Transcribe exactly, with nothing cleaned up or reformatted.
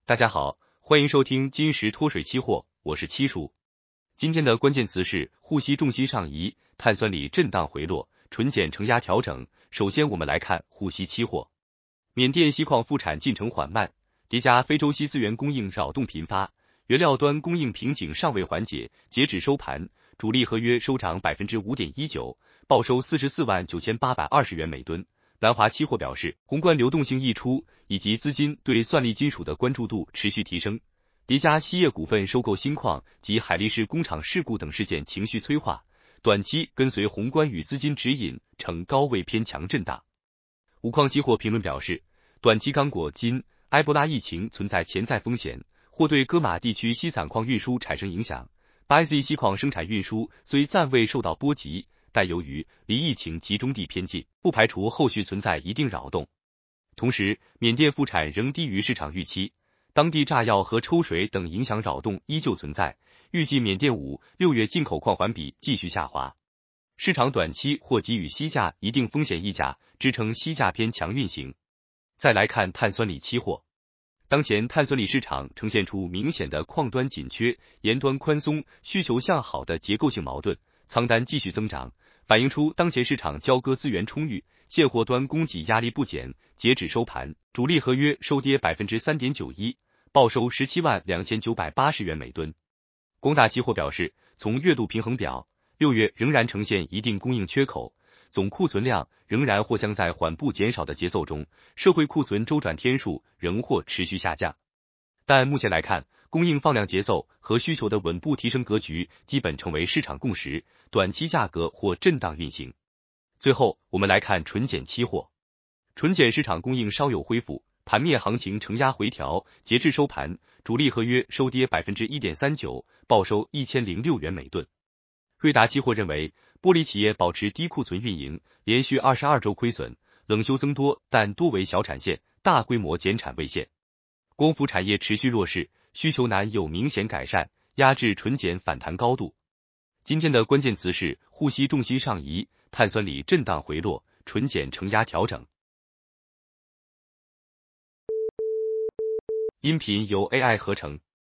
大家好，欢迎收听金石脱水期货，我是七叔。今天的关键词是沪西重心上移，碳酸锂震荡回落，纯碱承压调整。首先我们来看沪西期货。缅甸锡矿复产进程缓慢，叠加非洲硒资源供应扰动频发，原料端供应瓶颈尚未缓解。截止收盘，主力合约收涨 百分之五点一九， 报收四十四万九千八百二十元每吨。南华期货表示，宏观流动性溢出以及资金对算力金属的关注度持续提升，叠加锡业股份收购新矿及海力士工厂事故等事件情绪催化，短期跟随宏观与资金指引呈高位偏强震荡。五矿期货评论表示，短期刚果金、埃博拉疫情存在潜在风险，或对戈马地区锡产矿运输产生影响。B I Z 锡矿生产运输虽暂未受到波及，但由于离疫情集中地偏近，不排除后续存在一定扰动。同时，缅甸复产仍低于市场预期，当地炸药和抽水等影响扰动依旧存在，预计缅甸五、六月进口矿环比继续下滑。市场短期或给予锡价一定风险溢价，支撑锡价偏强运行。再来看碳酸锂期货。当前碳酸锂市场呈现出明显的矿端紧缺、沿端宽松、需求向好的结构性矛盾，仓单继续增长，反映出当前市场交割资源充裕，现货端供给压力不减。截止收盘，主力合约收跌 百分之三点九一， 报收十七万两千九百八十元每吨。光大期货表示，从月度平衡表，六月仍然呈现一定供应缺口，总库存量仍然或将在缓步减少的节奏中，社会库存周转天数仍或持续下降。但目前来看，供应放量节奏和需求的稳步提升格局基本成为市场共识，短期价格或震荡运行。最后，我们来看纯碱期货。纯碱市场供应稍有恢复，盘面行情承压回调，截至收盘，主力合约收跌 百分之一点三九， 报收一千零六元每吨。瑞达期货认为，玻璃企业保持低库存运营，连续二十二周亏损，冷修增多，但多为小产线，大规模减产未现。光伏产业持续弱势，需求难有明显改善，压制纯碱反弹高度。今天的关键词是沪西重心上移，碳酸锂震荡回落，纯碱承压调整。音频由 A I 合成。